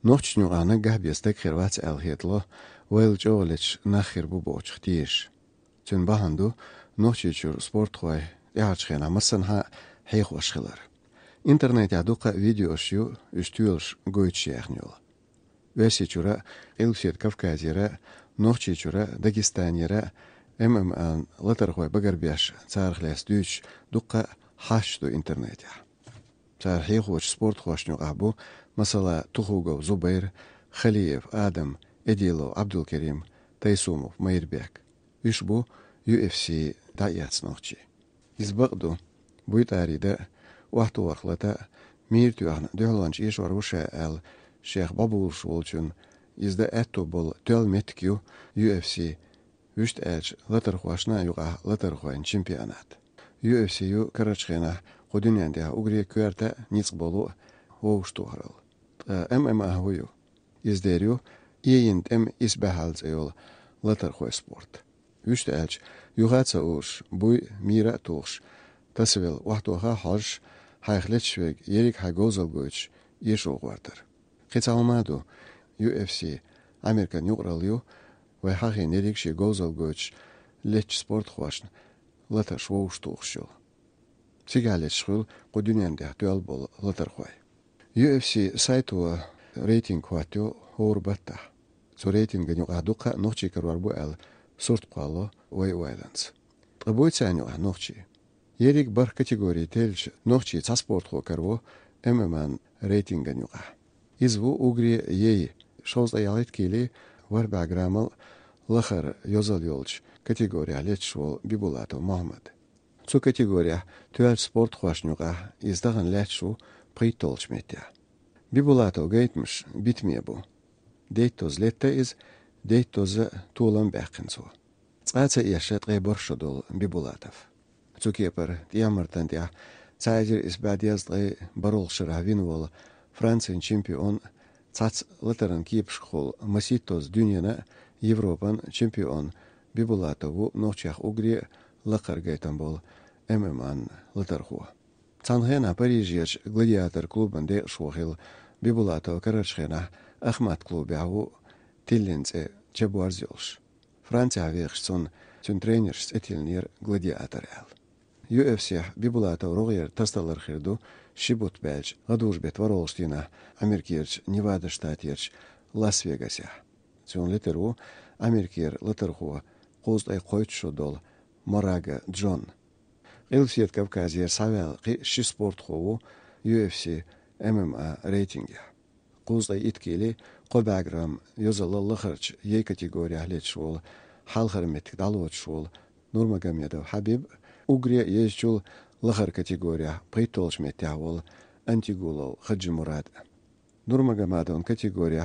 نوچنو أنا جهبيستك خيروات الهيتلو ويل جولش نخير بوبوش ختيش تن بهندو نوچيچور سپورت خوي يارچخنا مسنها حيخ وشخلر интернет ядука видеошью үстүлш гойчехнюл весичура илсет кавказира нохчичура дагестанира ММА латархой багарбяш цархлес дүйч дукка хашту интернете цархихоч спорт хошню абу масала тухугов Зубайр Халиев Адам Эдилов Абдулкерим Тайсумов Майрбек ишбу UFC даяцнохчи избагду буйтарида وقتو وقلتا ميرتو احنا دهلانش ايشوار وشا ال شيخ بابول شولچون ازدا اتو بول تل متكيو UFC وشت الش لتر خواشنا يوغا لتر خوين چمپيونات UFC يو كرچخينا قدنيان ده اوغري كورتا نيص بولو ووشتو هرل MMA هويو ازديريو يينت اسبهالز ايول لتر خوي سبورت وشت الش يوغاتسا اوش بوي ميرا توش تسويل وقتوها حاج هايخلتشويك يريك هايغوزل گوش يشوغ وارتر خيتالمادو UFC أمريكان يقراليو ويحاقي نيريك شي غوزل گوش لتش سبورت خواشن لتر شووش توخشول سيغاليت شخول قدنيان ده دوال بول لتر خواي UFC سايتو ريتينگ خواتيو هور بطا سو ريتينگ نيو قادوقا نوخشي كرواربو ال سورت قوالو وي وايلانس قبويت سانيو نوخشي يريك بار كاتيجوري تلش نوخشي تسبورت خو كرو اممان ريتينگ نيوقا يزو اوغري يي شوز اياليت كيلي وربع جرامل لخر يوزل يولش كاتيجوري عليت شو بيبولاتو محمد سو كاتيجوريا توال سبورت خوش نيوقا يزدغن لات شو بريتولش ميتيا بيبولاتو جيتمش بيتميبو ديتوز لتا از ديتوز طولن باقنسو تسعاتا ياشات غيبور شدول بيبولاتف цукепер диамартан дия цайжер избадиаз дай баролшер авинвол Франциян чемпион цац латеран кипшхол маситоз дюняна Европан чемпион бибулатову ночах угри лакаргайтан бол ММАн латерху цанхена Парижьеч гладиатор клубан де шохил бибулатов карачхена Ахмат клубяу тилленце чебуарзёлш Франция вехсон цун тренерс этилнир гладиатор эл UFC бибулата рогер тасталар хирду шибут бэлж гадуж бет варолштина Америкерч Невада штатерч Лас-Вегасе цун литеру Америкер литерху коздай койчу дол Марага Джон Элсиет Кавказер савел қи ши спорт ху UFC MMA рейтинге коздай иткели қобаграм юзаллахарч ей категория лечул халхармет далочул Нурмагомедов Хабиб угрия езчул лахар категория притолш метявол Антигулов Хаджимурад Нурмагомедов категория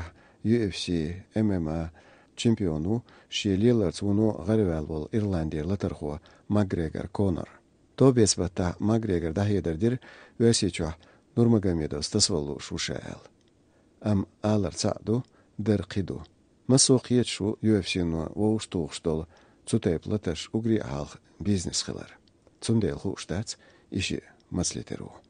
UFC MMA чемпиону шиелиларц уну гарвалвол Ирландия латарху Макгрегор Конор тобес бата Макгрегор дахедердир версичу Нурмагомедов стасвалу шушаэл ам алар цаду дерқиду масоқиет шу UFC ну воуштуғштол цутеп латаш угри алх бизнес хилар цундел хуштац иши маслитеру